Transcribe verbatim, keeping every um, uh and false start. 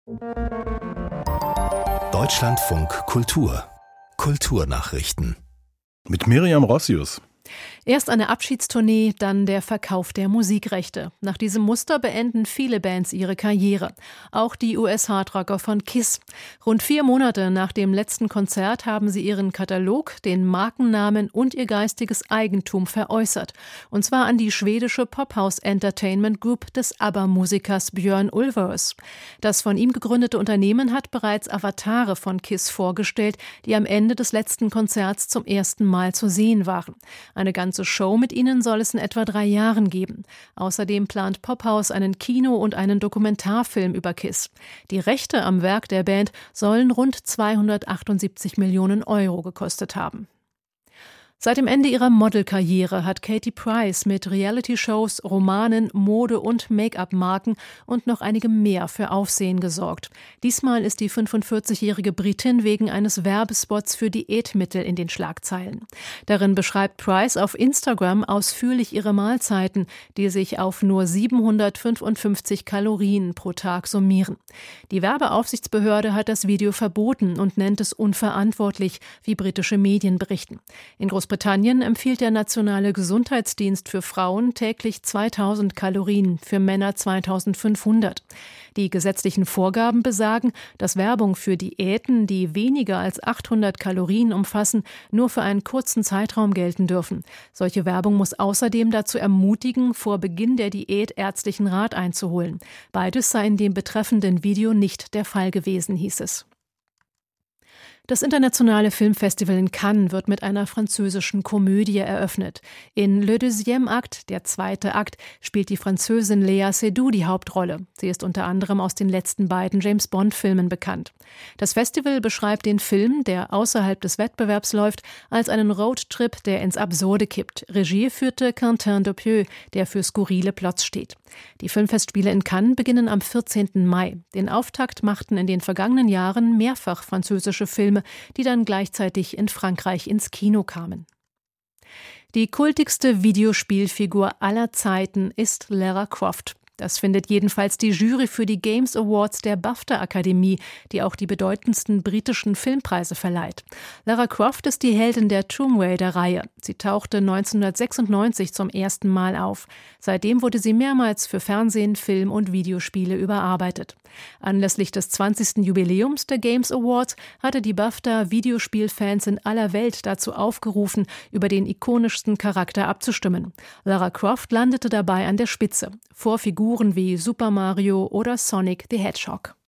Deutschlandfunk Kultur. Kulturnachrichten. Mit Miriam Rossius. Erst eine Abschiedstournee, dann der Verkauf der Musikrechte. Nach diesem Muster beenden viele Bands ihre Karriere. Auch die U S-Hardrocker von KISS. Rund vier Monate nach dem letzten Konzert haben sie ihren Katalog, den Markennamen und ihr geistiges Eigentum veräußert. Und zwar an die schwedische Pophouse Entertainment Group des ABBA-Musikers Björn Ulvaeus. Das von ihm gegründete Unternehmen hat bereits Avatare von KISS vorgestellt, die am Ende des letzten Konzerts zum ersten Mal zu sehen waren. Eine ganze Show mit ihnen soll es in etwa drei Jahren geben. Außerdem plant Pophouse einen Kino- und einen Dokumentarfilm über KISS. Die Rechte am Werk der Band sollen rund zweihundertachtundsiebzig Millionen Euro gekostet haben. Seit dem Ende ihrer Modelkarriere hat Katie Price mit Reality-Shows, Romanen, Mode- und Make-up-Marken und noch einigem mehr für Aufsehen gesorgt. Diesmal ist die fünfundvierzigjährige Britin wegen eines Werbespots für Diätmittel in den Schlagzeilen. Darin beschreibt Price auf Instagram ausführlich ihre Mahlzeiten, die sich auf nur siebenhundertfünfundfünfzig Kalorien pro Tag summieren. Die Werbeaufsichtsbehörde hat das Video verboten und nennt es unverantwortlich, wie britische Medien berichten. In Großbritannien empfiehlt der Nationale Gesundheitsdienst für Frauen täglich zweitausend Kalorien, für Männer zweitausendfünfhundert. Die gesetzlichen Vorgaben besagen, dass Werbung für Diäten, die weniger als achthundert Kalorien umfassen, nur für einen kurzen Zeitraum gelten dürfen. Solche Werbung muss außerdem dazu ermutigen, vor Beginn der Diät ärztlichen Rat einzuholen. Beides sei in dem betreffenden Video nicht der Fall gewesen, hieß es. Das internationale Filmfestival in Cannes wird mit einer französischen Komödie eröffnet. In Le Deuxième Acte, der zweite Akt, spielt die Französin Léa Seydoux die Hauptrolle. Sie ist unter anderem aus den letzten beiden James-Bond-Filmen bekannt. Das Festival beschreibt den Film, der außerhalb des Wettbewerbs läuft, als einen Roadtrip, der ins Absurde kippt. Regie führte Quentin Dupieux, der für skurrile Plots steht. Die Filmfestspiele in Cannes beginnen am vierzehnten Mai. Den Auftakt machten in den vergangenen Jahren mehrfach französische Filme, die dann gleichzeitig in Frankreich ins Kino kamen. Die kultigste Videospielfigur aller Zeiten ist Lara Croft. Das findet jedenfalls die Jury für die Games Awards der BAFTA-Akademie, die auch die bedeutendsten britischen Filmpreise verleiht. Lara Croft ist die Heldin der Tomb Raider-Reihe. Sie tauchte neunzehnhundertsechsundneunzig zum ersten Mal auf. Seitdem wurde sie mehrmals für Fernsehen, Film und Videospiele überarbeitet. Anlässlich des zwanzigsten Jubiläums der Games Awards hatte die BAFTA Videospielfans in aller Welt dazu aufgerufen, über den ikonischsten Charakter abzustimmen. Lara Croft landete dabei an der Spitze, vor Figuren wie Super Mario oder Sonic the Hedgehog.